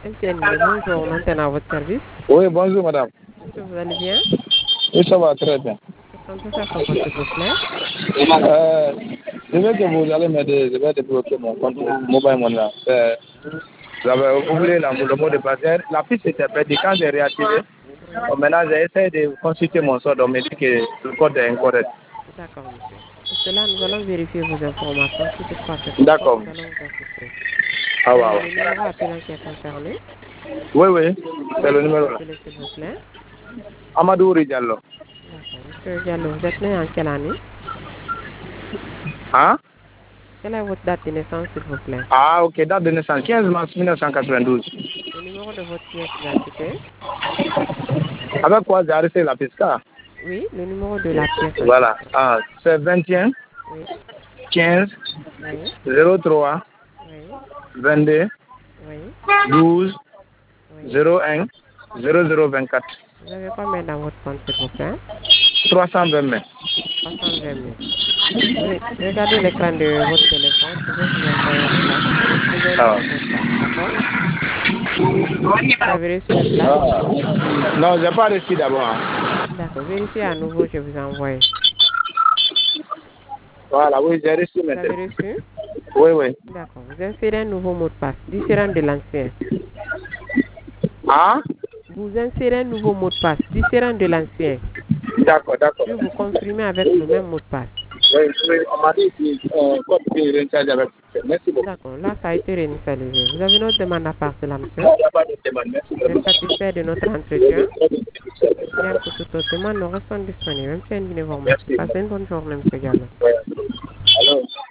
MTN, bonjour, on antenne à votre service. Oui, bonjour madame. Monsieur, vous allez bien? Oui, ça va très bien. Qu'est-ce qu'on peut faire pour vous, s'il vous plaît? Je veux que vous allez m'aider, je vais débloquer mon compte mobile money là. J'avais oublié le mot de passe. La piste était perdue quand j'ai réactivé. Oui. Maintenant, j'ai essayé de consulter mon sort, on me dit que le code est incorrect. D'accord, monsieur. Pour cela, nous allons vérifier vos informations. Si toutefois c'est conforme, D'accord. nous allons vous assister. Ah, C'est wow. le numéro appelant qui est concerné. Oui, oui, c'est Comment le puis-je numéro là. appeler, s'il vous plaît? Amadou Diallo. D'accord. Monsieur Diallo, vous êtes né en quelle année? Hein? Quelle est votre date de naissance, s'il vous plaît? Ah, ok, date de naissance 15 mars 1992. Le numéro de votre pièce d'identité? Avec quoi j'ai arrêté la fiscale? Oui, le numéro de la pièce en Voilà, question. ah, c'est 21 Oui, 15 oui, 03 oui, 22 oui, 12 oui. 01 0024 Vous avez combien dans votre compte, s'il vous plaît? 320 mai. 320 000. Oui, regardez l'écran de votre téléphone. Je vais vous envoyer un flash. Vous utilisez un Ah. nouveau mot de passe, d'accord? Vous avez reçu le flash? Ah. Non, j'ai pas reçu d'abord. Hein. D'accord. Vérifiez à nouveau, je vous envoie. Voilà, oui, j'ai reçu Vous avez maintenant. reçu? Oui, oui. D'accord. Vous insérez un nouveau mot de passe, différent de l'ancien. Ah? Vous insérez un nouveau mot de passe, différent de l'ancien. D'accord, d'accord. Puis vous confirmez avec le même mot de passe. Oui, oui, on m'a dit comme tu recharges avec. Merci beaucoup. D'accord. Là, ça a été réinitialisé. Vous avez une autre demande à part cela, monsieur? Non, il n'y a pas de demande. Merci Vous êtes beaucoup. satisfait de notre entretien? Bien, pour toute autre demande, nous restons disponibles. Même si vous remercie. Merci. Passez une bonne journée, monsieur Gallo. Ouais. Alors.